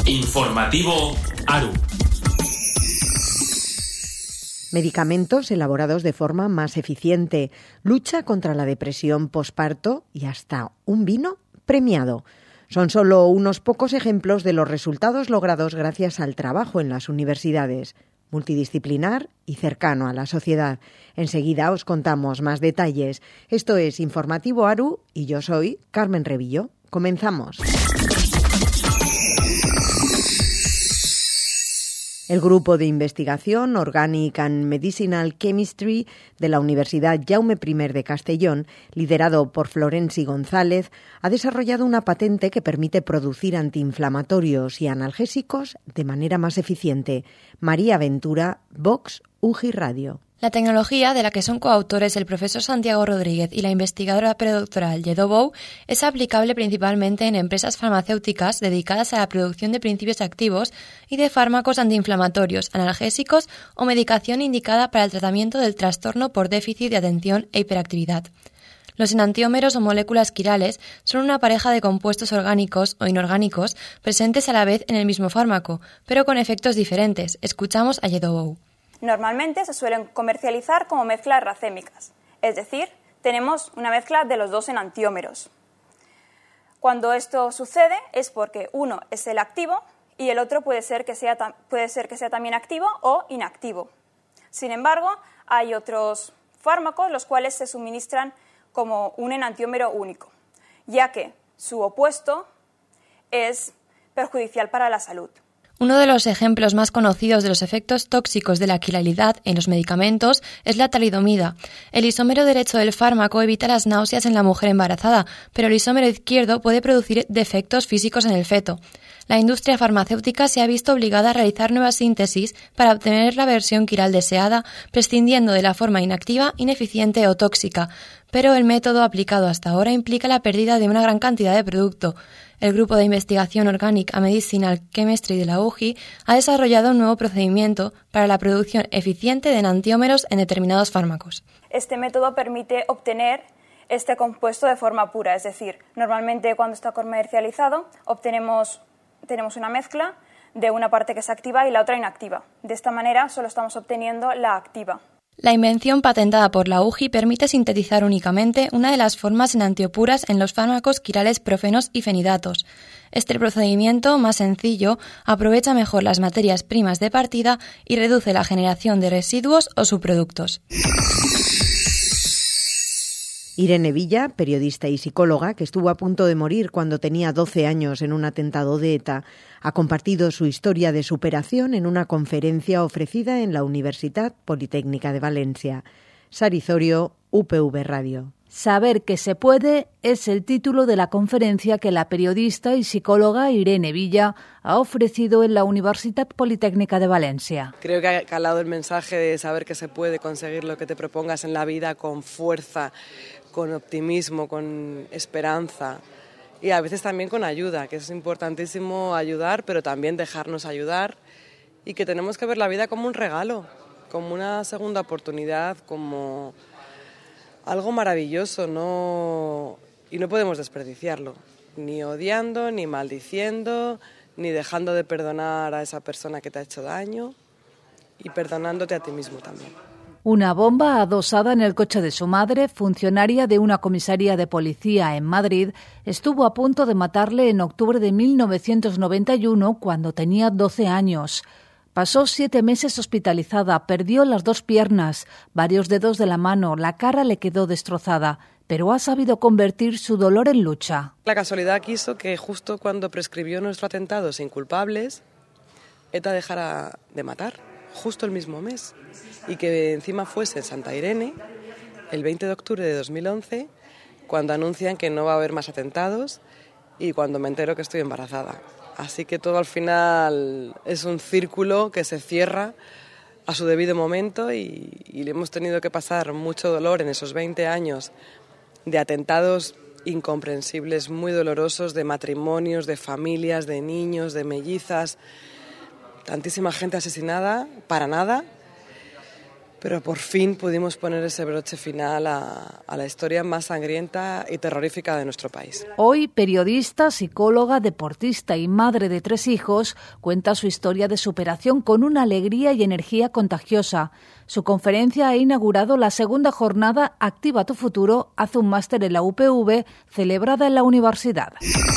Informativo ARU. Medicamentos elaborados de forma más eficiente, lucha contra la depresión posparto y hasta un vino premiado. Son solo unos pocos ejemplos de los resultados logrados gracias al trabajo en las universidades, multidisciplinar y cercano a la sociedad. Enseguida os contamos más detalles. Esto es Informativo ARU y yo soy Carmen Revillo. Comenzamos. El grupo de investigación Organic and Medicinal Chemistry de la Universidad Jaume I de Castellón, liderado por Florenci González, ha desarrollado una patente que permite producir antiinflamatorios y analgésicos de manera más eficiente. María Ventura, Vox UGI Radio. La tecnología, de la que son coautores el profesor Santiago Rodríguez y la investigadora predoctoral Lledó Bou, es aplicable principalmente en empresas farmacéuticas dedicadas a la producción de principios activos y de fármacos antiinflamatorios, analgésicos o medicación indicada para el tratamiento del trastorno por déficit de atención e hiperactividad. Los enantiómeros o moléculas quirales son una pareja de compuestos orgánicos o inorgánicos presentes a la vez en el mismo fármaco, pero con efectos diferentes. Escuchamos a Lledó Bou. Normalmente se suelen comercializar como mezclas racémicas, es decir, tenemos una mezcla de los dos enantiómeros. Cuando esto sucede es porque uno es el activo y el otro puede ser que sea también activo o inactivo. Sin embargo, hay otros fármacos los cuales se suministran como un enantiómero único, ya que su opuesto es perjudicial para la salud. Uno de los ejemplos más conocidos de los efectos tóxicos de la quiralidad en los medicamentos es la talidomida. El isómero derecho del fármaco evita las náuseas en la mujer embarazada, pero el isómero izquierdo puede producir defectos físicos en el feto. La industria farmacéutica se ha visto obligada a realizar nuevas síntesis para obtener la versión quiral deseada, prescindiendo de la forma inactiva, ineficiente o tóxica, pero el método aplicado hasta ahora implica la pérdida de una gran cantidad de producto. El grupo de investigación Organic and Medicinal Chemistry de la UGI ha desarrollado un nuevo procedimiento para la producción eficiente de enantiómeros en determinados fármacos. Este método permite obtener este compuesto de forma pura, es decir, normalmente cuando está comercializado tenemos una mezcla de una parte que es activa y la otra inactiva. De esta manera solo estamos obteniendo la activa. La invención patentada por la UGI permite sintetizar únicamente una de las formas enantiopuras en los fármacos quirales profenos y fenidatos. Este procedimiento, más sencillo, aprovecha mejor las materias primas de partida y reduce la generación de residuos o subproductos. Irene Villa, periodista y psicóloga, que estuvo a punto de morir cuando tenía 12 años en un atentado de ETA, ha compartido su historia de superación en una conferencia ofrecida en la Universitat Politécnica de Valencia. Sari Zorio, UPV Radio. Saber que se puede es el título de la conferencia que la periodista y psicóloga Irene Villa ha ofrecido en la Universitat Politécnica de Valencia. Creo que ha calado el mensaje de saber que se puede conseguir lo que te propongas en la vida con fuerza, con optimismo, con esperanza y a veces también con ayuda, que es importantísimo ayudar, pero también dejarnos ayudar y que tenemos que ver la vida como un regalo, como una segunda oportunidad, como algo maravilloso, y no podemos desperdiciarlo, ni odiando, ni maldiciendo, ni dejando de perdonar a esa persona que te ha hecho daño y perdonándote a ti mismo también. Una bomba adosada en el coche de su madre, funcionaria de una comisaría de policía en Madrid, estuvo a punto de matarle en octubre de 1991 cuando tenía 12 años. Pasó 7 meses hospitalizada, perdió las 2 piernas, varios dedos de la mano, la cara le quedó destrozada, pero ha sabido convertir su dolor en lucha. La casualidad quiso que justo cuando prescribió nuestro atentado sin culpables, ETA dejara de matar, justo el mismo mes, y que encima fuese en Santa Irene, el 20 de octubre de 2011, cuando anuncian que no va a haber más atentados y cuando me entero que estoy embarazada. Así que todo al final es un círculo que se cierra a su debido momento y le hemos tenido que pasar mucho dolor en esos 20 años de atentados incomprensibles, muy dolorosos, de matrimonios, de familias, de niños, de mellizas, tantísima gente asesinada para nada. Pero por fin pudimos poner ese broche final a la historia más sangrienta y terrorífica de nuestro país. Hoy, periodista, psicóloga, deportista y madre de 3 hijos, cuenta su historia de superación con una alegría y energía contagiosa. Su conferencia ha inaugurado la segunda jornada Activa tu futuro, hace un máster en la UPV, celebrada en la universidad.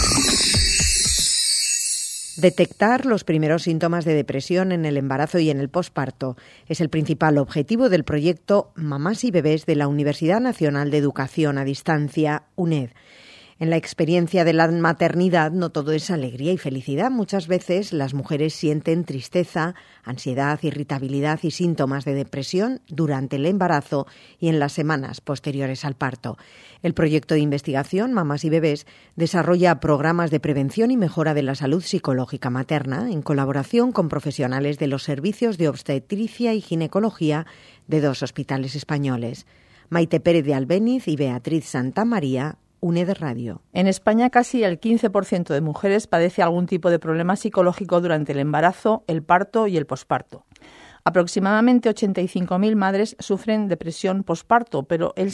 Detectar los primeros síntomas de depresión en el embarazo y en el posparto es el principal objetivo del proyecto Mamás y Bebés de la Universidad Nacional de Educación a Distancia, UNED. En la experiencia de la maternidad no todo es alegría y felicidad. Muchas veces las mujeres sienten tristeza, ansiedad, irritabilidad y síntomas de depresión durante el embarazo y en las semanas posteriores al parto. El proyecto de investigación Mamás y Bebés desarrolla programas de prevención y mejora de la salud psicológica materna en colaboración con profesionales de los servicios de obstetricia y ginecología de 2 hospitales españoles. Maite Pérez de Albéniz y Beatriz Santamaría, UNED Radio. En España, casi el 15% de mujeres padece algún tipo de problema psicológico durante el embarazo, el parto y el posparto. Aproximadamente 85.000 madres sufren depresión posparto, pero el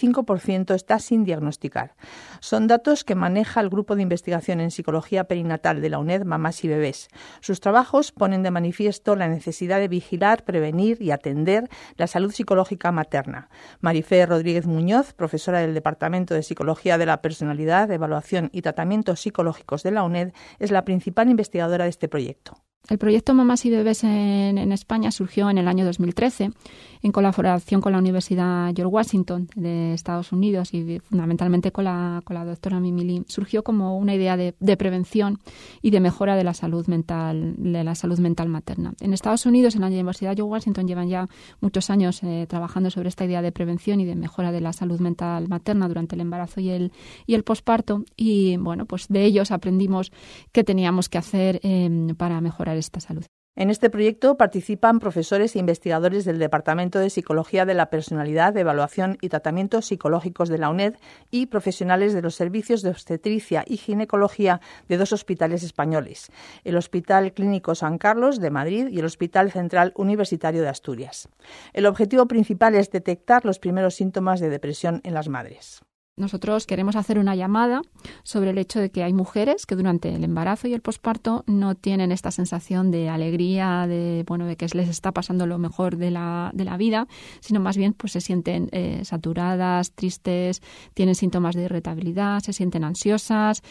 65% está sin diagnosticar. Son datos que maneja el Grupo de Investigación en Psicología Perinatal de la UNED Mamás y Bebés. Sus trabajos ponen de manifiesto la necesidad de vigilar, prevenir y atender la salud psicológica materna. Marifé Rodríguez Muñoz, profesora del Departamento de Psicología de la Personalidad, Evaluación y Tratamientos Psicológicos de la UNED, es la principal investigadora de este proyecto. El proyecto Mamás y Bebés en España surgió en el año 2013 en colaboración con la Universidad George Washington de Estados Unidos y fundamentalmente con la doctora Mimi Lee. Surgió como una idea de prevención y de mejora de la salud mental materna. En Estados Unidos, en la Universidad George Washington, llevan ya muchos años trabajando sobre esta idea de prevención y de mejora de la salud mental materna durante el embarazo y el posparto. Y bueno, pues de ellos aprendimos qué teníamos que hacer para mejorar esta salud. En este proyecto participan profesores e investigadores del Departamento de Psicología de la Personalidad, Evaluación y Tratamientos Psicológicos de la UNED y profesionales de los servicios de obstetricia y ginecología de 2 hospitales españoles, el Hospital Clínico San Carlos de Madrid y el Hospital Central Universitario de Asturias. El objetivo principal es detectar los primeros síntomas de depresión en las madres. Nosotros queremos hacer una llamada sobre el hecho de que hay mujeres que durante el embarazo y el posparto no tienen esta sensación de alegría, de que les está pasando lo mejor de la vida, sino más bien pues se sienten saturadas, tristes, tienen síntomas de irritabilidad, se sienten ansiosas,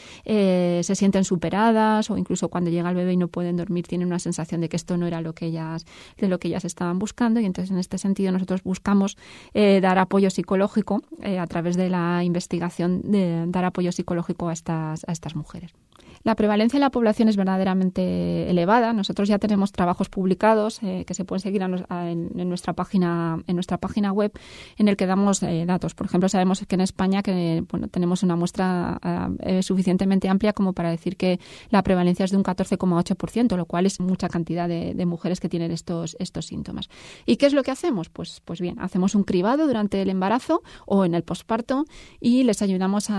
se sienten superadas o incluso cuando llega el bebé y no pueden dormir tienen una sensación de que esto no era lo que ellas estaban buscando y entonces en este sentido nosotros buscamos dar apoyo psicológico a través de la investigación de dar apoyo psicológico a estas mujeres. La prevalencia en la población es verdaderamente elevada. Nosotros ya tenemos trabajos publicados que se pueden seguir en nuestra página web en el que damos datos. Por ejemplo, sabemos que en España tenemos una muestra suficientemente amplia como para decir que la prevalencia es de un 14,8%, lo cual es mucha cantidad de mujeres que tienen estos síntomas. ¿Y qué es lo que hacemos? Pues bien, hacemos un cribado durante el embarazo o en el posparto y les animamos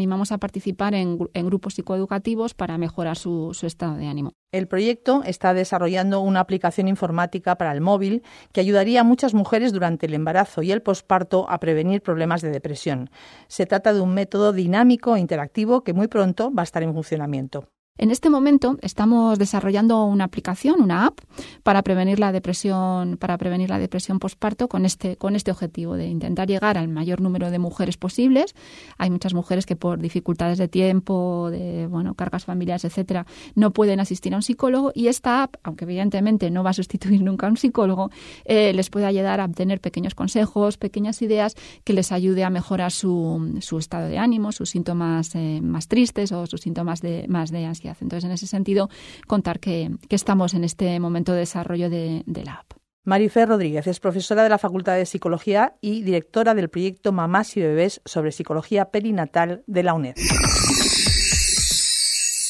a participar en grupos psicoeducativos para mejorar su estado de ánimo. El proyecto está desarrollando una aplicación informática para el móvil que ayudaría a muchas mujeres durante el embarazo y el posparto a prevenir problemas de depresión. Se trata de un método dinámico e interactivo que muy pronto va a estar en funcionamiento. En este momento estamos desarrollando una aplicación, una app, para prevenir la depresión posparto con este objetivo de intentar llegar al mayor número de mujeres posibles. Hay muchas mujeres que por dificultades de tiempo, de cargas familiares, etcétera, no pueden asistir a un psicólogo y esta app, aunque evidentemente no va a sustituir nunca a un psicólogo, les puede ayudar a obtener pequeños consejos, pequeñas ideas que les ayude a mejorar su estado de ánimo, sus síntomas más tristes o sus síntomas más de ansiedad. Entonces, en ese sentido, contar que estamos en este momento de desarrollo de la app. Marifé Rodríguez es profesora de la Facultad de Psicología y directora del proyecto Mamás y Bebés sobre psicología perinatal de la UNED.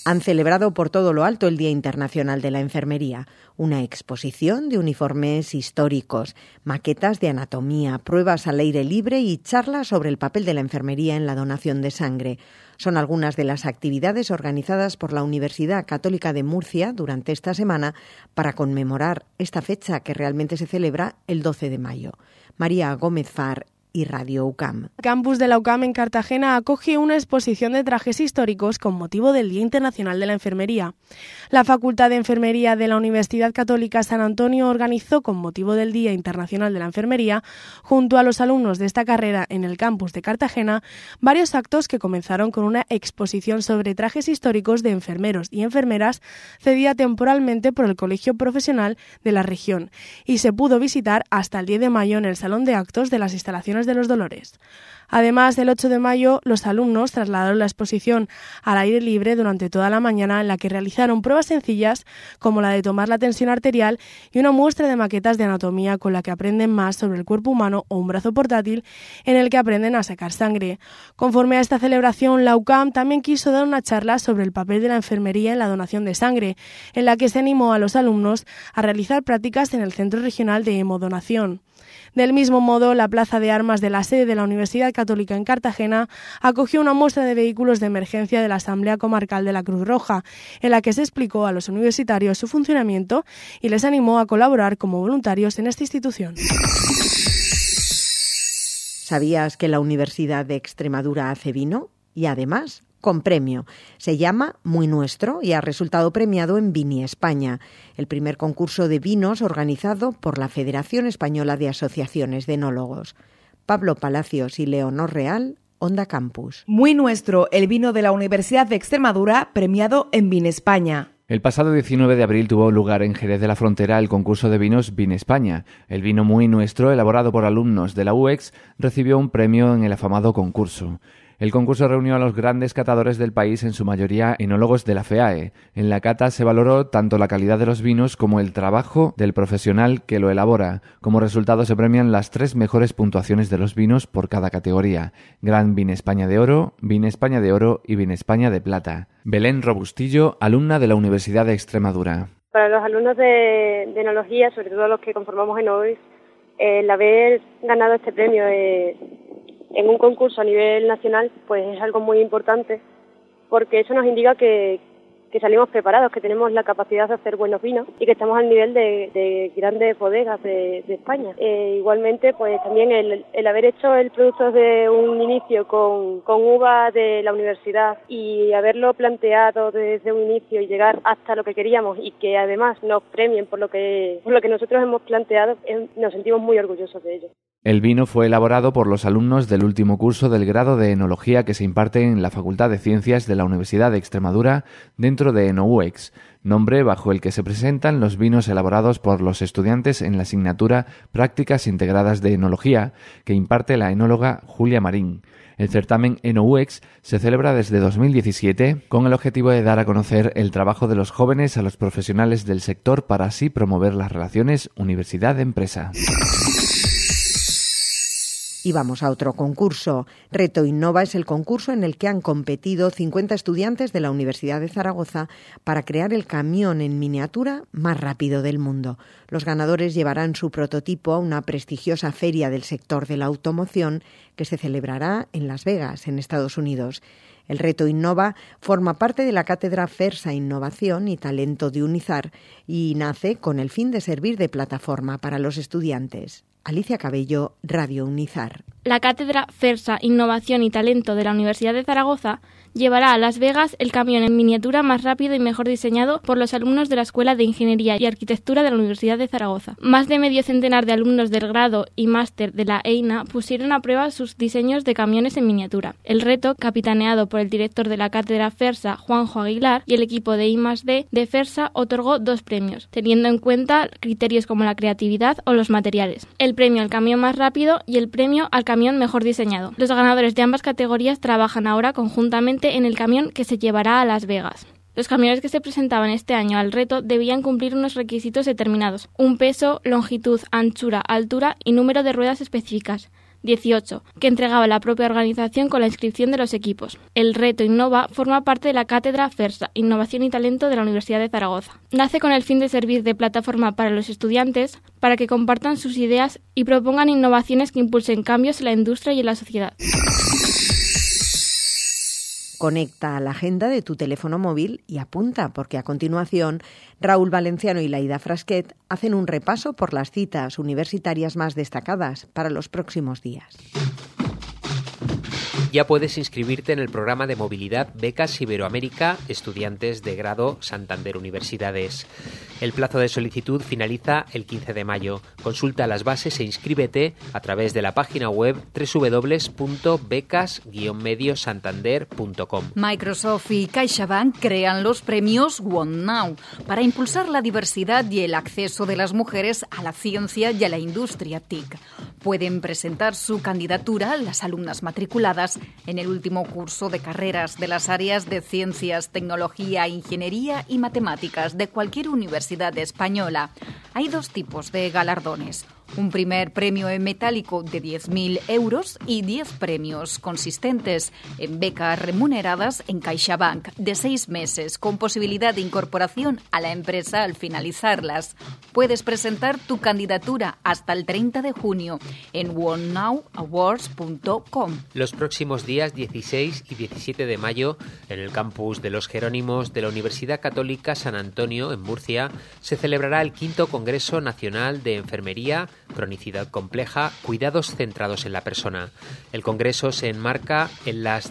Han celebrado por todo lo alto el Día Internacional de la Enfermería, una exposición de uniformes históricos, maquetas de anatomía, pruebas al aire libre y charlas sobre el papel de la enfermería en la donación de sangre. Son algunas de las actividades organizadas por la Universidad Católica de Murcia durante esta semana para conmemorar esta fecha que realmente se celebra el 12 de mayo. María Gómez Far y Radio UCAM. El campus de la UCAM en Cartagena acoge una exposición de trajes históricos con motivo del Día Internacional de la Enfermería. La Facultad de Enfermería de la Universidad Católica San Antonio organizó, con motivo del Día Internacional de la Enfermería, junto a los alumnos de esta carrera en el campus de Cartagena, varios actos que comenzaron con una exposición sobre trajes históricos de enfermeros y enfermeras cedida temporalmente por el Colegio Profesional de la región y se pudo visitar hasta el 10 de mayo en el Salón de Actos de las instalaciones de los Dolores. Además, el 8 de mayo, los alumnos trasladaron la exposición al aire libre durante toda la mañana, en la que realizaron pruebas sencillas como la de tomar la tensión arterial y una muestra de maquetas de anatomía con la que aprenden más sobre el cuerpo humano, o un brazo portátil en el que aprenden a sacar sangre. Conforme a esta celebración, la UCAM también quiso dar una charla sobre el papel de la enfermería en la donación de sangre, en la que se animó a los alumnos a realizar prácticas en el Centro Regional de Hemodonación. Del mismo modo, la Plaza de Armas de la sede de la Universidad Católica en Cartagena acogió una muestra de vehículos de emergencia de la Asamblea Comarcal de la Cruz Roja, en la que se explicó a los universitarios su funcionamiento y les animó a colaborar como voluntarios en esta institución. ¿Sabías que la Universidad de Extremadura hace vino? Y además, con premio. Se llama Muy Nuestro y ha resultado premiado en Vini España, el primer concurso de vinos organizado por la Federación Española de Asociaciones de Enólogos. Pablo Palacios y Leonor Real, Onda Campus. Muy Nuestro, el vino de la Universidad de Extremadura, premiado en Vini España. El pasado 19 de abril tuvo lugar en Jerez de la Frontera el concurso de vinos Vini España. El vino Muy Nuestro, elaborado por alumnos de la UEX, recibió un premio en el afamado concurso. El concurso reunió a los grandes catadores del país, en su mayoría enólogos de la FEAE. En la cata se valoró tanto la calidad de los vinos como el trabajo del profesional que lo elabora. Como resultado se premian las 3 mejores puntuaciones de los vinos por cada categoría: Gran Vini España de Oro, Vini España de Oro y Vini España de Plata. Belén Robustillo, alumna de la Universidad de Extremadura. Para los alumnos de enología, sobre todo los que conformamos Enovis, el haber ganado este premio en un concurso a nivel nacional, pues es algo muy importante, porque eso nos indica que salimos preparados, que tenemos la capacidad de hacer buenos vinos y que estamos al nivel de grandes bodegas de España. Igualmente, pues también el haber hecho el producto de un inicio con uva de la universidad y haberlo planteado desde un inicio y llegar hasta lo que queríamos, y que además nos premien por lo que nosotros hemos planteado, nos sentimos muy orgullosos de ello. El vino fue elaborado por los alumnos del último curso del grado de Enología que se imparte en la Facultad de Ciencias de la Universidad de Extremadura dentro de EnoUEX, nombre bajo el que se presentan los vinos elaborados por los estudiantes en la asignatura Prácticas Integradas de Enología que imparte la enóloga Julia Marín. El certamen EnoUEX se celebra desde 2017 con el objetivo de dar a conocer el trabajo de los jóvenes a los profesionales del sector para así promover las relaciones universidad-empresa. Y vamos a otro concurso. Reto Innova es el concurso en el que han competido 50 estudiantes de la Universidad de Zaragoza para crear el camión en miniatura más rápido del mundo. Los ganadores llevarán su prototipo a una prestigiosa feria del sector de la automoción que se celebrará en Las Vegas, en Estados Unidos. El Reto Innova forma parte de la Cátedra FERSA Innovación y Talento de UNIZAR y nace con el fin de servir de plataforma para los estudiantes. Alicia Cabello, Radio UNIZAR. La Cátedra FERSA Innovación y Talento de la Universidad de Zaragoza llevará a Las Vegas el camión en miniatura más rápido y mejor diseñado por los alumnos de la Escuela de Ingeniería y Arquitectura de la Universidad de Zaragoza. Más de medio centenar de alumnos del grado y máster de la EINA pusieron a prueba sus diseños de camiones en miniatura. El reto, capitaneado por el director de la Cátedra FERSA, Juanjo Aguilar, y el equipo de I+D de FERSA, otorgó 2 premios, teniendo en cuenta criterios como la creatividad o los materiales. El premio al camión más rápido y el premio al camión mejor diseñado. Los ganadores de ambas categorías trabajan ahora conjuntamente en el camión que se llevará a Las Vegas. Los camiones que se presentaban este año al reto debían cumplir unos requisitos determinados: un peso, longitud, anchura, altura y número de ruedas específicas. 18, que entregaba la propia organización con la inscripción de los equipos. El reto Innova forma parte de la cátedra FERSA, Innovación y Talento de la Universidad de Zaragoza. Nace con el fin de servir de plataforma para los estudiantes para que compartan sus ideas y propongan innovaciones que impulsen cambios en la industria y en la sociedad. Conecta la agenda de tu teléfono móvil y apunta, porque a continuación Raúl Valenciano y Laida Frasquet hacen un repaso por las citas universitarias más destacadas para los próximos días. Ya puedes inscribirte en el programa de movilidad Becas Iberoamérica Estudiantes de Grado Santander Universidades. El plazo de solicitud finaliza el 15 de mayo. Consulta las bases e inscríbete a través de la página web www.becas-mediosantander.com. Microsoft y CaixaBank crean los premios One Now para impulsar la diversidad y el acceso de las mujeres a la ciencia y a la industria TIC. Pueden presentar su candidatura las alumnas matriculadas en el último curso de carreras de las áreas de ciencias, tecnología, ingeniería y matemáticas de cualquier universidad española. Hay dos tipos de galardones. Un primer premio en metálico de 10.000 euros y 10 premios consistentes en becas remuneradas en CaixaBank de 6 meses con posibilidad de incorporación a la empresa al finalizarlas. Puedes presentar tu candidatura hasta el 30 de junio en onenowawards.com. Los próximos días 16 y 17 de mayo, en el campus de los Jerónimos de la Universidad Católica San Antonio, en Murcia, se celebrará el 5º Congreso Nacional de Enfermería, Cronicidad Compleja, Cuidados Centrados en la Persona. El Congreso se enmarca en las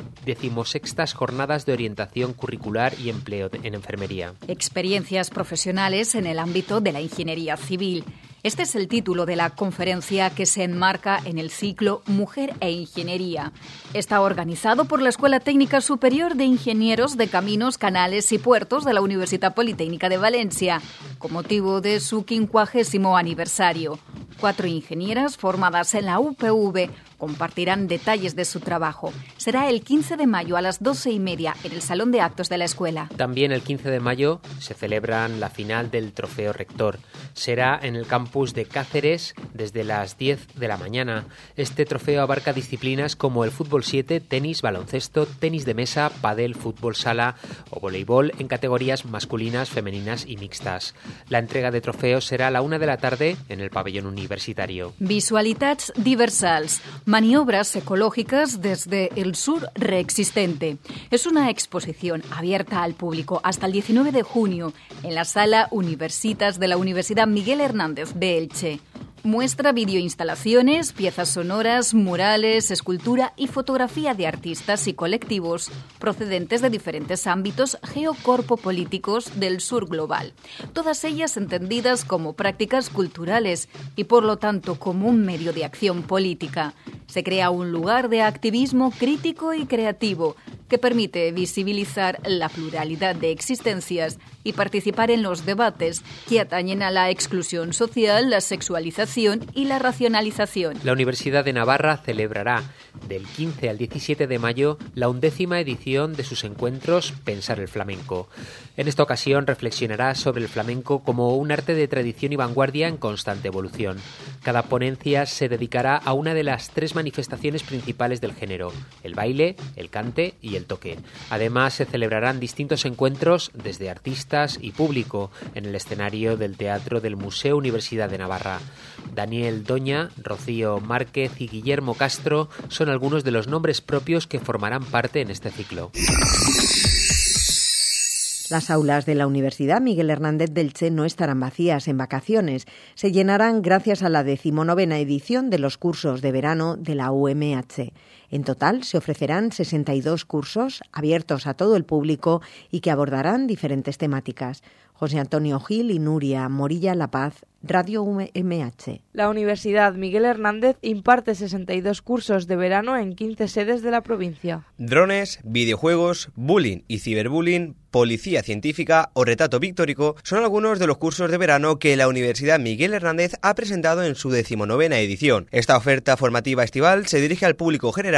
16ª Jornadas de Orientación Curricular y Empleo en Enfermería. Experiencias profesionales en el ámbito de la ingeniería civil. Este es el título de la conferencia que se enmarca en el ciclo Mujer e Ingeniería. Está organizado por la Escuela Técnica Superior de Ingenieros de Caminos, Canales y Puertos de la Universidad Politécnica de Valencia, con motivo de su 50º aniversario. 4 ingenieras formadas en la UPV compartirán detalles de su trabajo. Será el 15 de mayo a las 12:30 en el Salón de Actos de la escuela. También el 15 de mayo se celebran la final del Trofeo Rector. Será en el campus de Cáceres desde las 10 de la mañana. Este trofeo abarca disciplinas como el fútbol 7, tenis, baloncesto, tenis de mesa, pádel, fútbol sala o voleibol en categorías masculinas, femeninas y mixtas. La entrega de trofeos será a la 1 de la tarde en el pabellón universitario. Visualitats diversals. Maniobras ecológicas desde el sur reexistente. Es una exposición abierta al público hasta el 19 de junio en la Sala Universitas de la Universidad Miguel Hernández de Elche. Muestra videoinstalaciones, piezas sonoras, murales, escultura y fotografía de artistas y colectivos procedentes de diferentes ámbitos geocorpopolíticos del sur global. Todas ellas entendidas como prácticas culturales y, por lo tanto, como un medio de acción política. Se crea un lugar de activismo crítico y creativo que permite visibilizar la pluralidad de existencias y participar en los debates que atañen a la exclusión social, la sexualización y la racionalización. La Universidad de Navarra celebrará del 15 al 17 de mayo la 11ª edición de sus encuentros Pensar el Flamenco. En esta ocasión reflexionará sobre el flamenco como un arte de tradición y vanguardia en constante evolución. Cada ponencia se dedicará a una de las 3 manifestaciones principales del género: el baile, el cante y el toque. Además, se celebrarán distintos encuentros desde artistas y público en el escenario del Teatro del Museo Universidad de Navarra. Daniel Doña, Rocío Márquez y Guillermo Castro son algunos de los nombres propios que formarán parte en este ciclo. Las aulas de la Universidad Miguel Hernández de Elche no estarán vacías en vacaciones. Se llenarán gracias a la 19ª edición de los cursos de verano de la UMH. En total se ofrecerán 62 cursos abiertos a todo el público y que abordarán diferentes temáticas. José Antonio Gil y Nuria Morilla La Paz, Radio UMH. La Universidad Miguel Hernández imparte 62 cursos de verano en 15 sedes de la provincia. Drones, videojuegos, bullying y ciberbullying, policía científica o retrato pictórico son algunos de los cursos de verano que la Universidad Miguel Hernández ha presentado en su 19ª edición. Esta oferta formativa estival se dirige al público general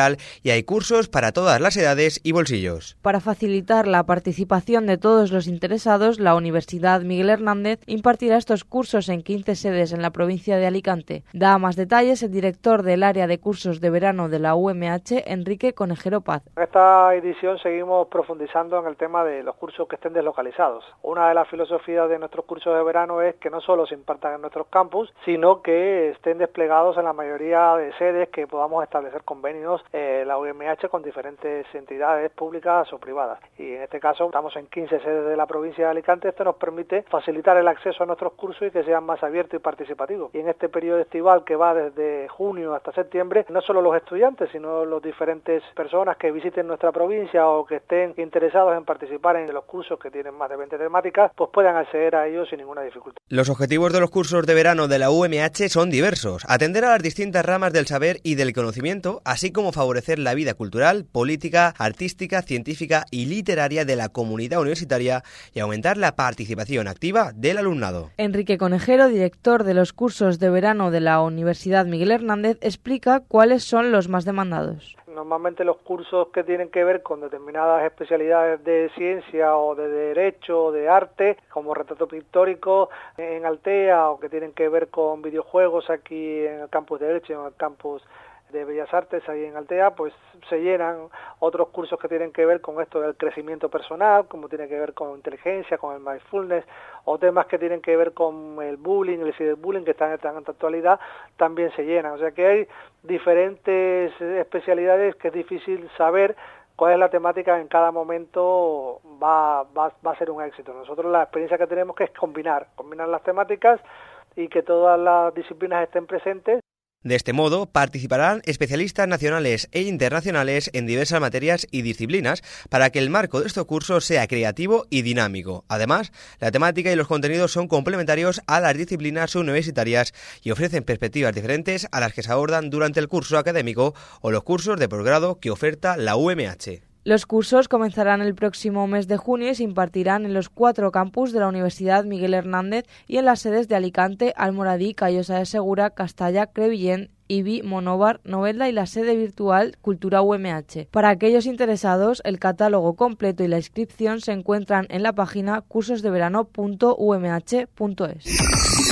general y hay cursos para todas las edades y bolsillos. Para facilitar la participación de todos los interesados, la Universidad Miguel Hernández impartirá estos cursos en 15 sedes en la provincia de Alicante. Da más detalles el director del área de cursos de verano de la UMH, Enrique Conejero Paz. En esta edición seguimos profundizando en el tema de los cursos que estén deslocalizados. Una de las filosofías de nuestros cursos de verano es que no solo se impartan en nuestros campus, sino que estén desplegados en la mayoría de sedes, que podamos establecer convenios la UMH con diferentes entidades públicas o privadas. Y en este caso estamos en 15 sedes de la provincia de Alicante. Esto nos permite facilitar el acceso a nuestros cursos y que sean más abiertos y participativos. Y en este periodo estival que va desde junio hasta septiembre, no solo los estudiantes, sino las diferentes personas que visiten nuestra provincia o que estén interesados en participar en los cursos que tienen más de 20 temáticas, pues puedan acceder a ellos sin ninguna dificultad. Los objetivos de los cursos de verano de la UMH son diversos: atender a las distintas ramas del saber y del conocimiento, así como favorecer la vida cultural, política, artística, científica y literaria de la comunidad universitaria y aumentar la participación activa del alumnado. Enrique Conejero, director de los cursos de verano de la Universidad Miguel Hernández, explica cuáles son los más demandados. Normalmente los cursos que tienen que ver con determinadas especialidades de ciencia o de derecho o de arte, como retrato pictórico en Altea, o que tienen que ver con videojuegos aquí en el campus de Elche o en el campus de Bellas Artes ahí en Altea, pues se llenan. Otros cursos que tienen que ver con esto del crecimiento personal, como tiene que ver con inteligencia, con el mindfulness, o temas que tienen que ver con el bullying, el ciberbullying, que están en tanta actualidad, también se llenan. O sea que hay diferentes especialidades que es difícil saber cuál es la temática en cada momento va a ser un éxito. Nosotros la experiencia que tenemos que es combinar las temáticas y que todas las disciplinas estén presentes. De este modo, participarán especialistas nacionales e internacionales en diversas materias y disciplinas para que el marco de estos cursos sea creativo y dinámico. Además, la temática y los contenidos son complementarios a las disciplinas universitarias y ofrecen perspectivas diferentes a las que se abordan durante el curso académico o los cursos de posgrado que oferta la UMH. Los cursos comenzarán el próximo mes de junio y se impartirán en los 4 campus de la Universidad Miguel Hernández y en las sedes de Alicante, Almoradí, Callosa de Segura, Castalla, Crevillent, Ibi, Monóvar, Novelda y la sede virtual Cultura UMH. Para aquellos interesados, el catálogo completo y la inscripción se encuentran en la página cursosdeverano.umh.es.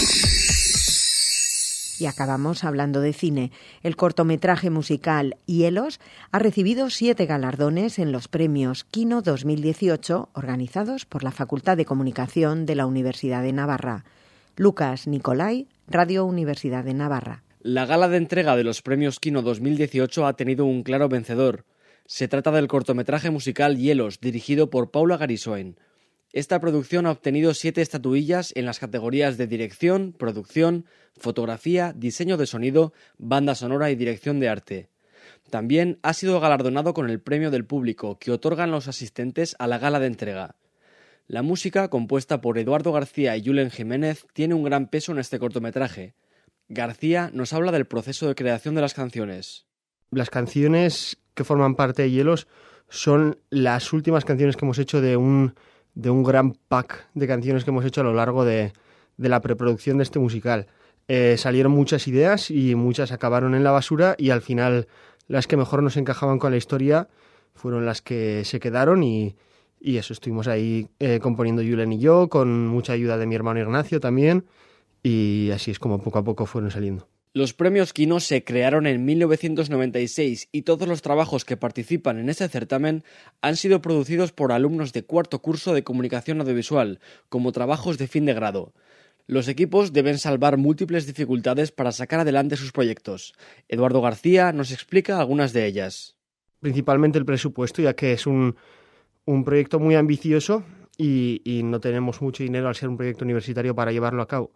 Y acabamos hablando de cine. El cortometraje musical Hielos ha recibido 7 galardones en los premios Kino 2018 organizados por la Facultad de Comunicación de la Universidad de Navarra. Lucas Nicolai, Radio Universidad de Navarra. La gala de entrega de los premios Kino 2018 ha tenido un claro vencedor. Se trata del cortometraje musical Hielos, dirigido por Paula Garisoen. Esta producción ha obtenido 7 estatuillas en las categorías de dirección, producción, fotografía, diseño de sonido, banda sonora y dirección de arte. También ha sido galardonado con el premio del público que otorgan los asistentes a la gala de entrega. La música, compuesta por Eduardo García y Julen Jiménez, tiene un gran peso en este cortometraje. García nos habla del proceso de creación de las canciones. Las canciones que forman parte de Hielos son las últimas canciones que hemos hecho de un gran pack de canciones que hemos hecho a lo largo de la preproducción de este musical. Salieron muchas ideas y muchas acabaron en la basura y al final las que mejor nos encajaban con la historia fueron las que se quedaron y eso, estuvimos ahí componiendo Julen y yo, con mucha ayuda de mi hermano Ignacio también, y así es como poco a poco fueron saliendo. Los premios Kino se crearon en 1996 y todos los trabajos que participan en este certamen han sido producidos por alumnos de 4º curso de comunicación audiovisual, como trabajos de fin de grado. Los equipos deben salvar múltiples dificultades para sacar adelante sus proyectos. Eduardo García nos explica algunas de ellas. Principalmente el presupuesto, ya que es un proyecto muy ambicioso y no tenemos mucho dinero al ser un proyecto universitario para llevarlo a cabo.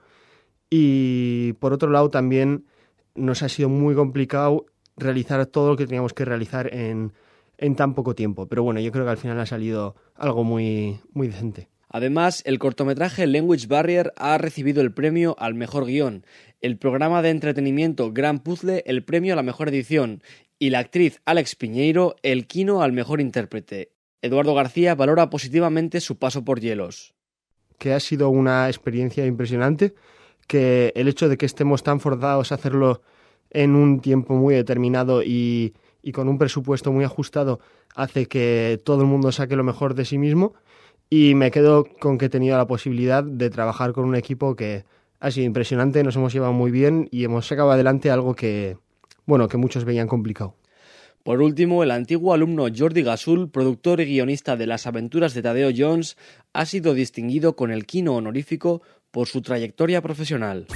Y por otro lado también nos ha sido muy complicado realizar todo lo que teníamos que realizar en tan poco tiempo. Pero bueno, yo creo que al final ha salido algo muy, muy decente. Además, el cortometraje Language Barrier ha recibido el premio al mejor guión, el programa de entretenimiento Gran Puzzle el premio a la mejor edición y la actriz Alex Piñeiro el Kino al mejor intérprete. Eduardo García valora positivamente su paso por Hielos. Que ha sido una experiencia impresionante, que el hecho de que estemos tan forzados a hacerlo en un tiempo muy determinado y y con un presupuesto muy ajustado hace que todo el mundo saque lo mejor de sí mismo, y me quedo con que he tenido la posibilidad de trabajar con un equipo que ha sido impresionante, nos hemos llevado muy bien y hemos sacado adelante algo que muchos veían complicado. Por último, el antiguo alumno Jordi Gasul, productor y guionista de Las aventuras de Tadeo Jones, ha sido distinguido con el Kino honorífico por su trayectoria profesional.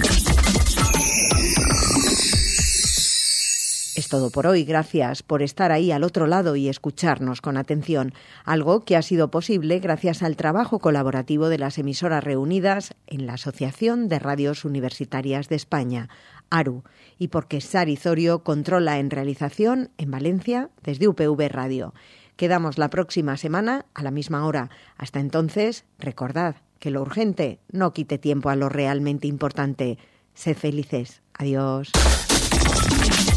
Es todo por hoy. Gracias por estar ahí al otro lado y escucharnos con atención. Algo que ha sido posible gracias al trabajo colaborativo de las emisoras reunidas en la Asociación de Radios Universitarias de España, ARU, y porque Sari Zorio controla en realización en Valencia desde UPV Radio. Quedamos la próxima semana a la misma hora. Hasta entonces, recordad que lo urgente no quite tiempo a lo realmente importante. Sed felices. Adiós.